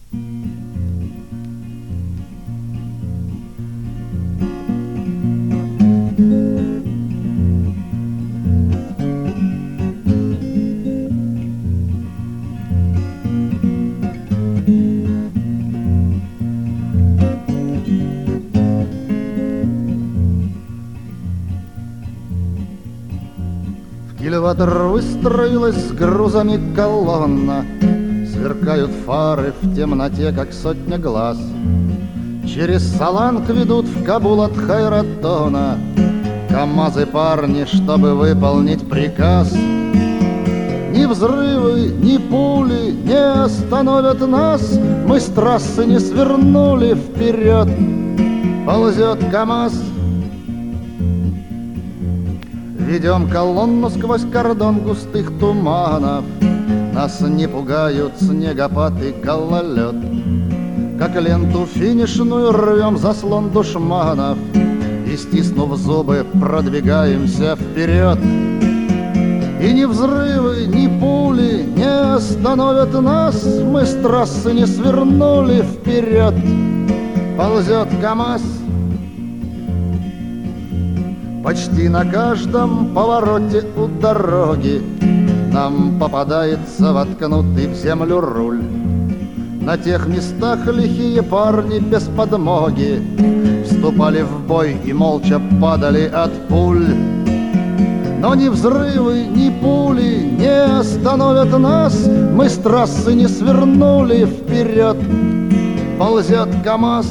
Кильватор выстроилась с грузами колонна, сверкают фары в темноте, как сотня глаз. Через Саланг ведут в Кабул от Хайратона КамАЗы парни, чтобы выполнить приказ. Ни взрывы, ни пули не остановят нас, мы с трассы не свернули вперед. Ползет КамАЗ. Ведем колонну сквозь кордон густых туманов, нас не пугают снегопад и гололед. Как ленту финишную рвем заслон душманов и, стиснув зубы, продвигаемся вперед. И ни взрывы, ни пули не остановят нас, мы с трассы не свернули вперед. Ползет КамАЗ. Почти на каждом повороте у дороги нам попадается воткнутый в землю руль. На тех местах лихие парни без подмоги вступали в бой и молча падали от пуль. Но ни взрывы, ни пули не остановят нас, мы с трассы не свернули вперед. Ползет КамАЗ.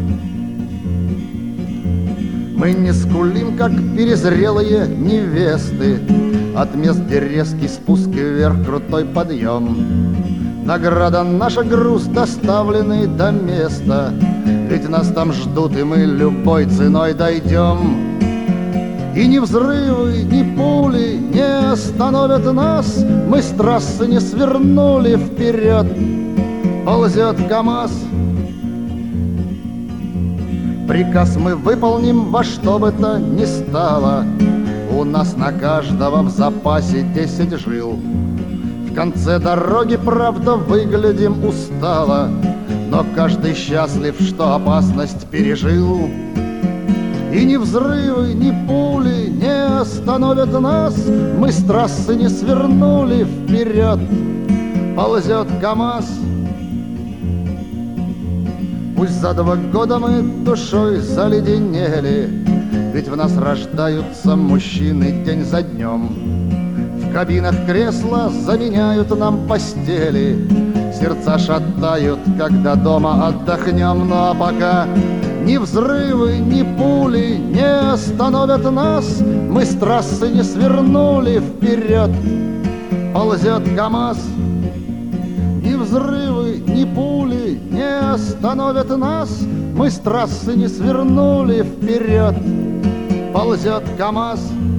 Мы не скулим, как перезрелые невесты, от мест, где резкий спуск вверх, крутой подъем. Награда наша, груз, доставленный до места, ведь нас там ждут, и мы любой ценой дойдем. И ни взрывы, ни пули не остановят нас, мы с трассы не свернули вперед. Ползет КамАЗ. Приказ мы выполним во что бы то ни стало, у нас на каждого в запасе 10 жил. В конце дороги, правда, выглядим устало, но каждый счастлив, что опасность пережил. И ни взрывы, ни пули не остановят нас, мы с трассы не свернули вперед. Ползет КамАЗ. Пусть за 2 года мы душой заледенели, ведь в нас рождаются мужчины день за днем. В кабинах кресла заменяют нам постели, сердца шатают, когда дома отдохнем. Ну а пока ни взрывы, ни пули не остановят нас, мы с трассы не свернули вперед. Ползет КамАЗ. Ни взрывы, ни пули не остановят нас, мы с трассы не свернули вперед. Ползет КамАЗ.